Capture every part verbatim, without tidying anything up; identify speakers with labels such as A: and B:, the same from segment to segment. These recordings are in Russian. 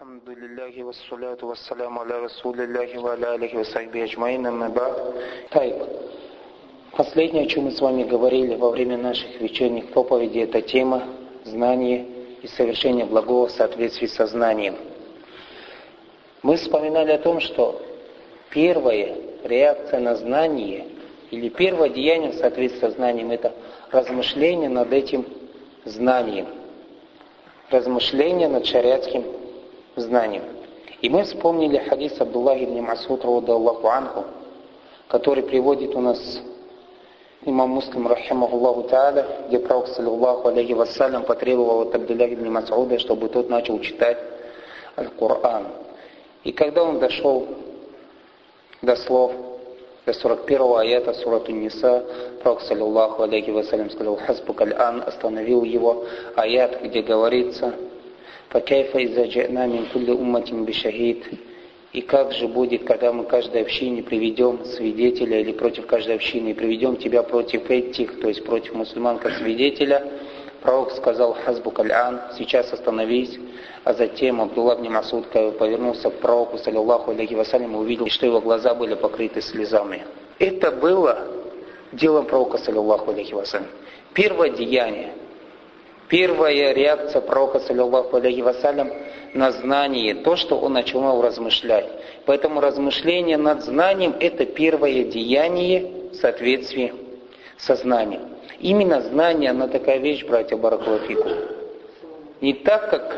A: Алхамдулиллахи вассаляту вассаляму аля расулиллахи ва аля алихи ва сахби аджмаин, амма ба'д. Так, последнее, о чем мы с вами говорили во время наших вечерних проповедей, это тема знания и совершения благого в соответствии со знанием. Мы вспоминали о том, что первая реакция на знание или первое деяние в соответствии со знанием — это размышление над этим знанием, размышление над шариатским знанием. И мы вспомнили хадис Абдуллаха ибн Мас'уд радиллаху анху, который приводит у нас имам Муслим рахимахуллаху тааля, где пророк саллаллаху алейхи вассалям потребовал от Абдуллаха ибн Мас'уда, чтобы тот начал читать Аль-Кур'ан. И когда он дошел до слов, до сорок первого аята сурат Ан-Ниса, пророк саллаллаху алейхи вассалям сказал: «Хасбук аль-ан», остановил его аят, где говорится: «Факайфа иза джа'на мин кулли умматин бишахид». И как же будет, когда мы каждой общине приведем свидетеля, или против каждой общины, и приведем тебя против этих, то есть против мусульман как свидетеля? Пророк сказал: «Хасбук аль-ан», сейчас остановись. А затем Абдуллах ибн Мас'уд повернулся к пророку саллаллаху алейхи вассалям и увидел, что его глаза были покрыты слезами. Это было делом пророка саллаллаху алейхи вассалям. Первое деяние, первая реакция пророка саллаллаху алейхи вассалям на знание, то, что он начинал размышлять. Поэтому размышление над знанием — это первое деяние в соответствии со знанием. Именно знание, оно такая вещь, братья баракаллаху фикум. Не так, как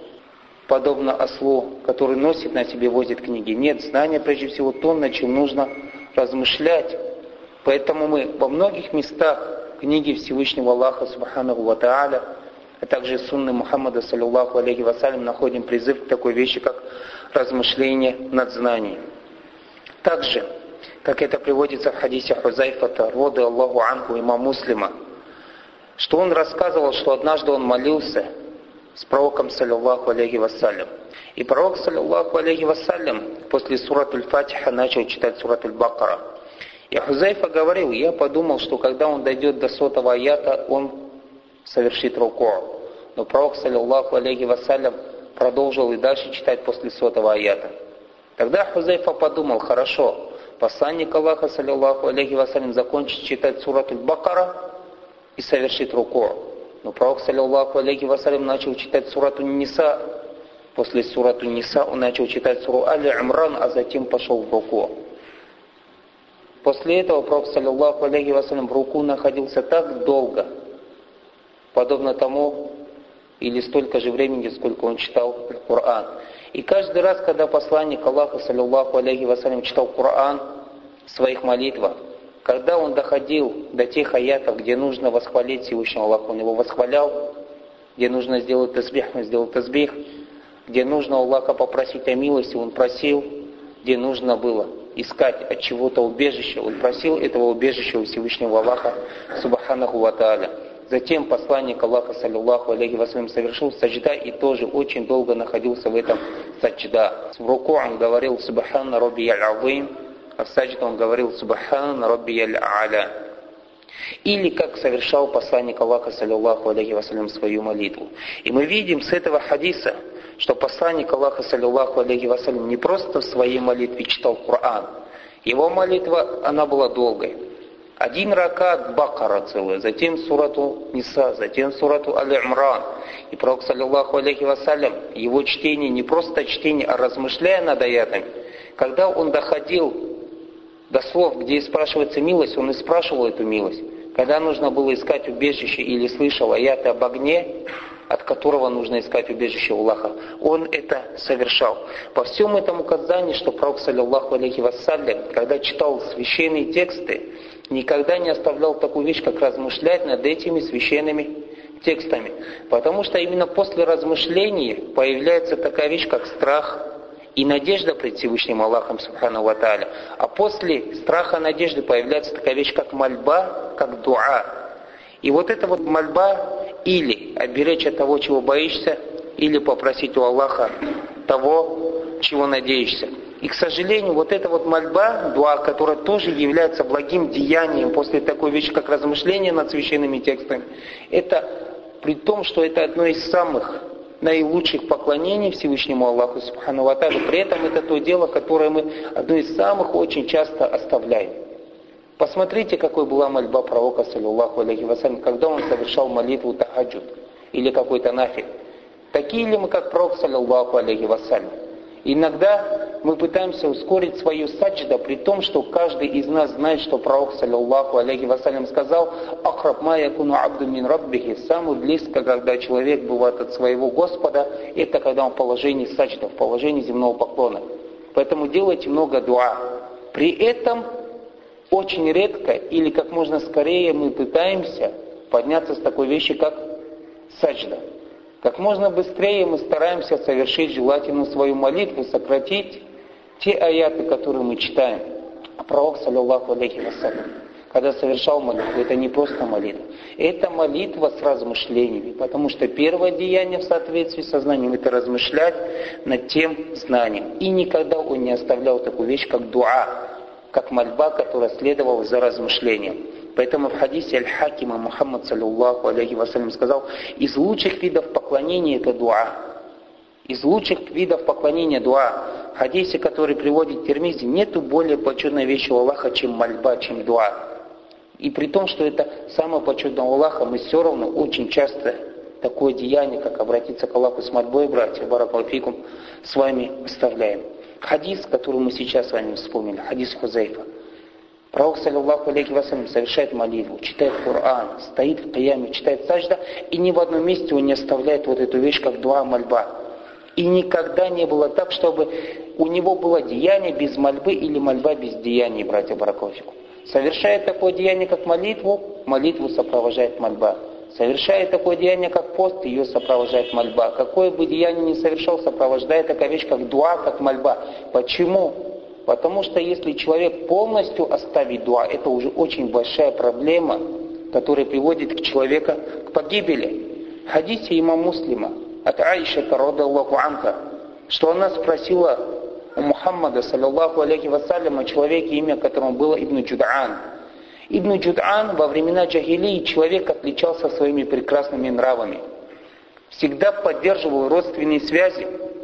A: подобно ослу, который носит на себе, возит книги. Нет, знание прежде всего то, над чем нужно размышлять. Поэтому мы во многих местах книги Всевышнего Аллаха субханаху ва тааля, а также сунны Мухаммада саллаллаху алейхи вассалям находим призыв к такой вещи, как размышление над знанием. Также, как это приводится в хадисе Хузайфата, роды Аллаху анху, имам Муслима, что он рассказывал, что однажды он молился с пророком саллаллаху алейхи вассалям. И пророк саллаллаху алейхи вассалям после сурат Аль-Фатиха начал читать сурат Аль-Бакара. И Хузайфа говорил: я подумал, что когда он дойдет до сотого аята, он совершит руку. Но пророк саллаллаху алейхи вассалям продолжил и дальше читать после сотого аята. Тогда Хузайфа подумал: хорошо, посланник Аллаха саллаллаху алейхи вассалям закончит читать сурат Аль-Бакара и совершит руку. Но пророк саллаллаху алейхи вассалям начал читать сурат Ан-Ниса. После сурат Ан-Ниса он начал читать суру Аль-Имран, а затем пошел в руку. После этого пророк саллаллаху алейхи вассалям в руку находился так долго, подобно тому, или столько же времени, сколько он читал Коран. И каждый раз, когда посланник Аллаха саллаллаху алейхи вассалям читал Коран в своих молитвах, когда он доходил до тех аятов, где нужно восхвалить Всевышнего Аллаха, он его восхвалял, где нужно сделать тасбих, он сделал тасбих, где нужно Аллаха попросить о милости, он просил, где нужно было искать от чего-то убежище, он просил этого убежища у Всевышнего Аллаха субханаху ва тааля. Затем посланник Аллаха саллаллаху алейхи вассалям совершил саджда и тоже очень долго находился в этом саджда. В руку он говорил: «Субхана раббияль азим», а в саджда он говорил: «Субхана раббияль а'ля». Или как совершал посланник Аллаха саллаллаху алейхи вассалям свою молитву. И мы видим с этого хадиса, что посланник Аллаха саллаллаху алейхи вассалям не просто в своей молитве читал Коран. Его молитва, она была долгой. Один ракат Бакара целая, затем сурату Ниса, затем сурату Аль-Имран. И пророк саллаллаху алейхи вассалям, его чтение не просто чтение, а размышляя над аятами. Когда он доходил до слов, где и спрашивается милость, он и спрашивал эту милость. Когда нужно было искать убежище или слышал аяты об огне, от которого нужно искать убежище у Аллаха, он это совершал. По всем этом указанию, что пророк саллаллаху алейхи вассалям, когда читал священные тексты, никогда не оставлял такую вещь, как размышлять над этими священными текстами. Потому что именно после размышлений появляется такая вещь, как страх и надежда пред Всевышним Аллахом субхану ва тааля. А после страха и надежды появляется такая вещь, как мольба, как дуа. И вот эта вот мольба, или оберечь от того, чего боишься, или попросить у Аллаха того, чего надеешься. И, к сожалению, вот эта вот мольба, дуа, которая тоже является благим деянием после такой вещи, как размышление над священными текстами, это при том, что это одно из самых наилучших поклонений Всевышнему Аллаху Субхану ва Тааля. При этом это то дело, которое мы одно из самых очень часто оставляем. Посмотрите, какой была мольба пророка, саллиллаху алейхи вассалям, когда он совершал молитву тахаджуд или какой-то нафиль. Такие ли мы, как пророк, саллиллаху алейхи вассалям? Иногда мы пытаемся ускорить свою саджда, при том, что каждый из нас знает, что пророк, саллиллаху алейхи вассалям, сказал: «Ахраб ма якуну абду мин раббихи», самый близко, когда человек бывает от своего Господа, это когда он в положении саджда, в положении земного поклона. Поэтому делайте много дуа. При этом очень редко или как можно скорее мы пытаемся подняться с такой вещи, как саджда. Как можно быстрее мы стараемся совершить желательно свою молитву, сократить те аяты, которые мы читаем. А пророк, саллиллаху алейхи вассалям, когда совершал молитву, это не просто молитва. Это молитва с размышлениями, потому что первое деяние в соответствии со знанием — это размышлять над тем знанием. И никогда он не оставлял такую вещь, как дуа, как мольба, которая следовала за размышлением. Поэтому в хадисе Аль-Хакима Мухаммад, саллиллаху алейхи вассалям, сказал: из лучших видов поклонения это дуа. Из лучших видов поклонения дуа. В хадисе, который приводит Тирмизи, нету более почетной вещи у Аллаха, чем мольба, чем дуа. И при том, что это самое почетное у Аллаха, мы все равно очень часто такое деяние, как обратиться к Аллаху с мольбой, братья, баракаллаху фикум, с вами оставляем. Хадис, который мы сейчас с вами вспомнили, хадис Хузайфа. Пророк, саллиллаху алейхи вассалям, совершает молитву, читает Коран, стоит в кияме, читает саджда, и ни в одном месте он не оставляет вот эту вещь, как дуа, мольба. И никогда не было так, чтобы у него было деяние без мольбы или мольба без деяния, братья баракаллаху фикум. Совершает такое деяние, как молитву, молитву сопровождает мольба. Совершает такое деяние, как пост, ее сопровождает мольба. Какое бы деяние ни совершал, сопровождает такая вещь, как дуа, как мольба. Почему? Потому что если человек полностью оставит дуа, это уже очень большая проблема, которая приводит к человеку к погибели. В хадисе имама Муслима от Аиши радхияллаху анха, что она спросила у Мухаммада, саллиллаху алейхи вассалям, о человеке, имя которому было Ибн Джуд'ан. Ибн Джуд'ан во времена джахилии человек отличался своими прекрасными нравами. Всегда поддерживал родственные связи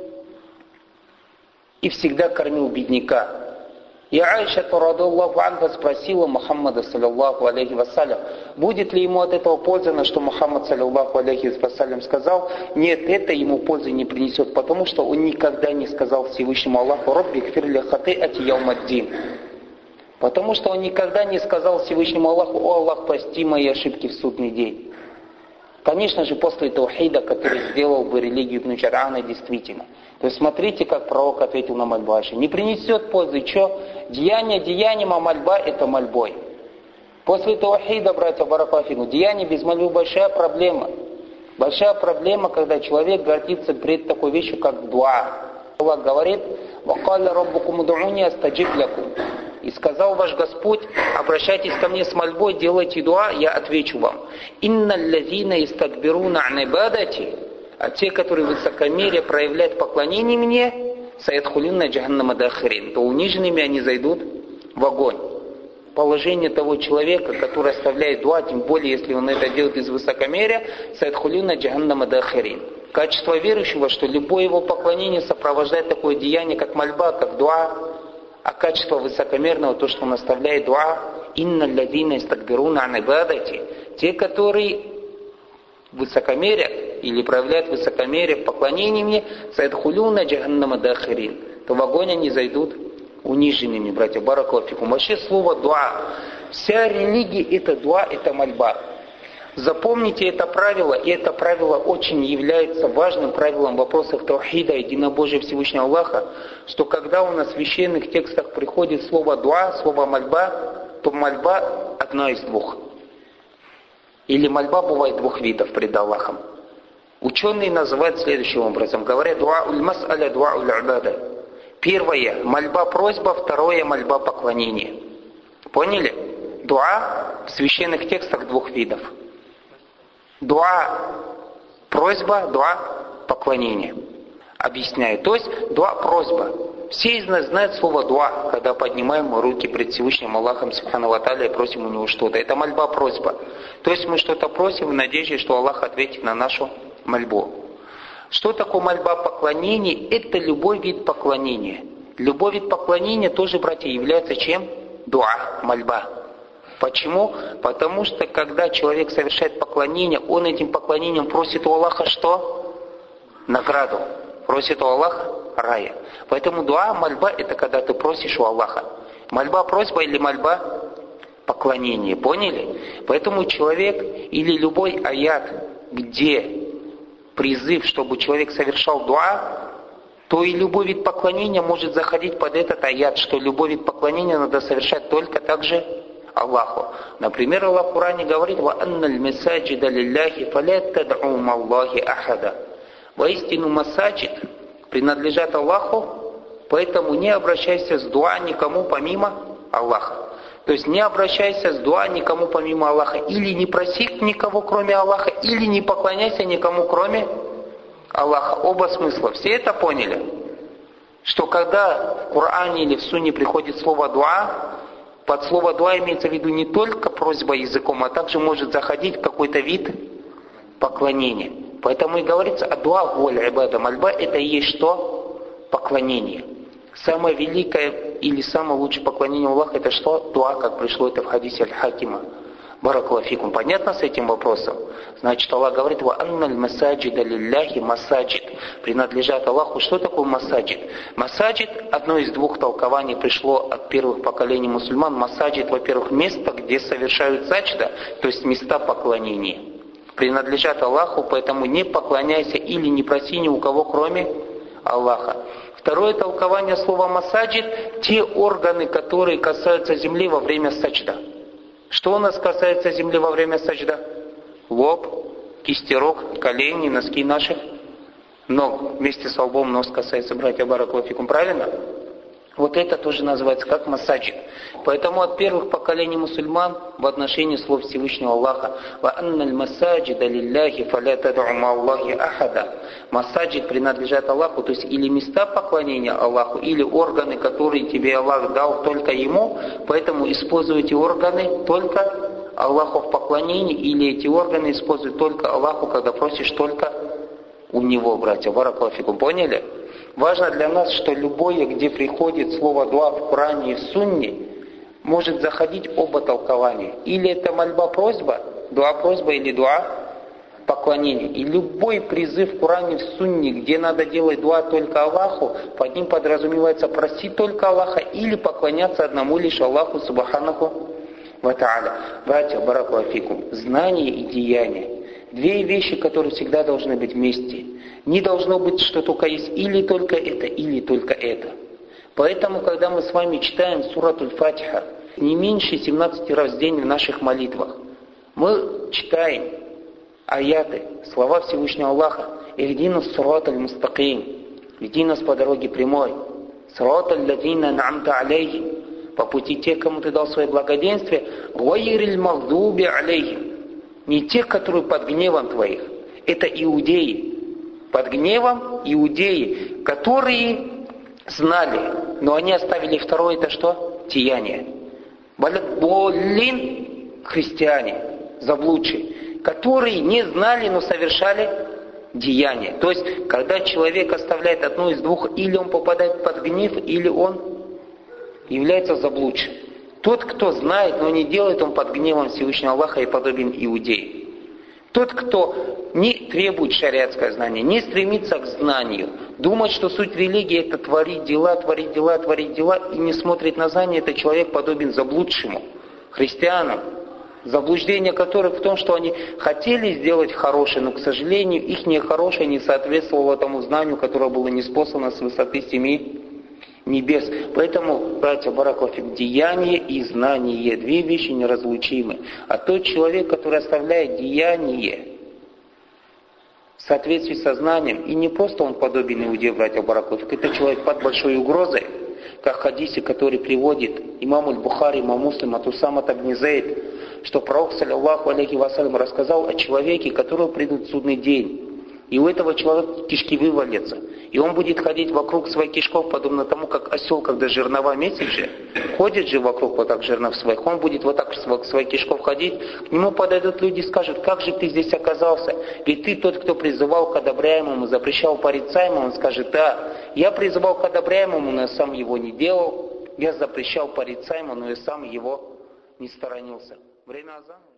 A: и всегда кормил бедняка. И Аиша радхияллаху анха спросила Мухаммада, саллиллаху алейхи вассалям, будет ли ему от этого польза, на что Мухаммад, саллиллаху алейхи вассалям, сказал: нет, это ему пользы не принесет, потому что он никогда не сказал Всевышнему Аллаху: «Рабби гфир ли хатиати яумаддин». Потому что он никогда не сказал Всевышнему Аллаху: «О Аллах, прости мои ошибки в судный день». Конечно же, после таухида, который сделал бы религию Ибн Джуд'ана, действительно. То есть смотрите, как пророк ответил на мольбу Аиши. Не принесет пользы, что? Деяние деянием, а мольба это мольбой. После таухида, братья баракаллаху фикум, деяние без мольбы большая проблема. Большая проблема, когда человек гордится перед такой вещью, как дуа. Аллах говорит: «Вакалля раббукум уд'уни астаджиб лякум». И сказал ваш Господь: обращайтесь ко мне с мольбой, делайте дуа, я отвечу вам. «Инналь лазина истакбируна ан ибадати», а те, которые высокомерие проявляют поклонение мне, саядхулюнна джаханнама дахирин, то униженными они зайдут в огонь. Положение того человека, который оставляет дуа, тем более, если он это делает из высокомерия, саядхулюнна джаханнама дахирин. Качество верующего, что любое его поклонение сопровождает такое деяние, как мольба, как дуа. А качество высокомерного, то, что он оставляет дуа, «Инна лядина истакбируна ан ибадати», те, которые высокомерят или проявляют высокомерие в поклонении мне, «Саядхулюна джаханнама дахирин», то в огонь они зайдут униженными, братья баракаллаху фикум. Вообще слово дуа, вся религия это дуа, это мольба. Запомните это правило, и это правило очень является важным правилом в вопросах таухида, единобожия Всевышнего Аллаха, что когда у нас в священных текстах приходит слово дуа, слово мольба, то мольба одна из двух. Или мольба бывает двух видов пред Аллахом. Ученые называют следующим образом, говорят: дуа уль мас'аля, дуа уль ибада. Первое — мольба просьба, второе — мольба поклонение. Поняли? Дуа в священных текстах двух видов. Дуа просьба, дуа поклонение. Объясняю. То есть дуа просьба. Все из нас знают слово дуа, когда поднимаем руки пред Всевышним Аллахом Субхану ва Тааля и просим у него что-то. Это мольба просьба. То есть мы что-то просим в надежде, что Аллах ответит на нашу мольбу. Что такое мольба поклонения? Это любой вид поклонения. Любой вид поклонения тоже, братья, является чем? Дуа, мольба. Почему? Потому что когда человек совершает поклонение, он этим поклонением просит у Аллаха что? Награду. Просит у Аллаха рая. Поэтому дуа, мольба, это когда ты просишь у Аллаха. Мольба, просьба или мольба? Поклонение. Поняли? Поэтому человек или любой аят, где призыв, чтобы человек совершал дуа, то и любой вид поклонения может заходить под этот аят, что любой вид поклонения надо совершать только так же Аллаху. Например, Аллах в Коране говорит: «Ва анналь масаджида лилляхи фаля тад'у маллахи ахада». Воистину масаджид принадлежат Аллаху, поэтому не обращайся с дуа никому помимо Аллаха. То есть не обращайся с дуа никому помимо Аллаха. Или не проси никого кроме Аллаха, или не поклоняйся никому кроме Аллаха. Оба смысла. Все это поняли? Что когда в Коране или в Сунне приходит слово дуа, под слово дуа имеется в виду не только просьба языком, а также может заходить какой-то вид поклонения. Поэтому и говорится о дуа воля ибада. Мольба это и есть что? Поклонение. Самое великое или самое лучшее поклонение Аллаху это что? Дуа, как пришло это в хадисе Аль-Хакима. Баракаллаху фикум. Понятно с этим вопросом? Значит, Аллах говорит: «Ва анналь масаджида лилляхи масаджид». Принадлежат Аллаху. Что такое масаджид? Масаджид, одно из двух толкований пришло от первых поколений мусульман. Масаджид, во-первых, место, где совершают саджда, то есть места поклонения. Принадлежат Аллаху, поэтому не поклоняйся или не проси ни у кого, кроме Аллаха. Второе толкование слова масаджид – те органы, которые касаются земли во время саджда. Что у нас касается земли во время саджда? Лоб, кисти рук, колени, носки наших ног. Вместе с лбом нос касается, братья, баракаллаху фикум. Правильно? Вот это тоже называется как масаджид. Поэтому от первых поколений мусульман в отношении слов Всевышнего Аллаха: «Ва анналь масаджида лилляхи фаля тад'у ма'аллахи ахада». Масаджид принадлежат Аллаху, то есть или места поклонения Аллаху, или органы, которые тебе Аллах дал только Ему, поэтому используйте органы только Аллаху в поклонении, или эти органы используют только Аллаху, когда просишь только у Него, братья. Баракаллаху фикум. Поняли? Важно для нас, что любое, где приходит слово дуа в Коране и в Сунне, может заходить оба толкования. Или это мольба-просьба, дуа-просьба, или дуа-поклонение. И любой призыв в Коране и в Сунне, где надо делать дуа только Аллаху, под ним подразумевается просить только Аллаха или поклоняться одному лишь Аллаху Субханаху ва Тааля. Братья, баракаллаху фикум, знание и деяние. Две вещи, которые всегда должны быть вместе. Не должно быть, что только есть или только это, или только это. Поэтому, когда мы с вами читаем сурат Аль-Фатиха, не меньше семнадцати раз в день в наших молитвах, мы читаем аяты, слова Всевышнего Аллаха: «Ихдина ссирата аль-мустаким», «Веди нас по дороге прямой», «Сирата аль-лазина ан'амта алейхим», по пути тех, кому ты дал свое благоденствие, «Гайриль магдуби алейхим», не тех, которые под гневом твоих. Это иудеи. Под гневом иудеи, которые знали, но они оставили второе, это что? Деяние. Болин христиане, заблудшие, которые не знали, но совершали деяние. То есть, когда человек оставляет одно из двух, или он попадает под гнев, или он является заблудшим. Тот, кто знает, но не делает, он под гневом Всевышнего Аллаха и подобен иудею. Тот, кто не требует шариатское знание, не стремится к знанию, думает, что суть религии это творить дела, творить дела, творить дела, и не смотрит на знание, это человек подобен заблудшему, христианам, заблуждение которых в том, что они хотели сделать хорошее, но, к сожалению, их нехорошее не соответствовало тому знанию, которое было ниспослано с высоты семи небес. Поэтому, братья, баракаллаху фикум, деяние и знание, две вещи неразлучимы. А тот человек, который оставляет деяние в соответствии со знанием, и не просто он подобен иудею, братья, баракаллаху фикум, это человек под большой угрозой, как в хадисе, который приводит имам Аль-Бухари, имам Муслим от Усама ибн Зайд, что пророк, саллаллаху алейхи вассалям, рассказал о человеке, которого придут в судный день. И у этого человека кишки вывалятся. И он будет ходить вокруг своих кишков, подобно тому, как осел, когда жернова месяц же, ходит же вокруг вот так жернов своих, он будет вот так вокруг своих кишков ходить, к нему подойдут люди и скажут: как же ты здесь оказался? Ведь ты тот, кто призывал к одобряемому, запрещал порицаемому. Он скажет: да, я призывал к одобряемому, но я сам его не делал, я запрещал порицаемому, но я сам его не сторонился. Время азана.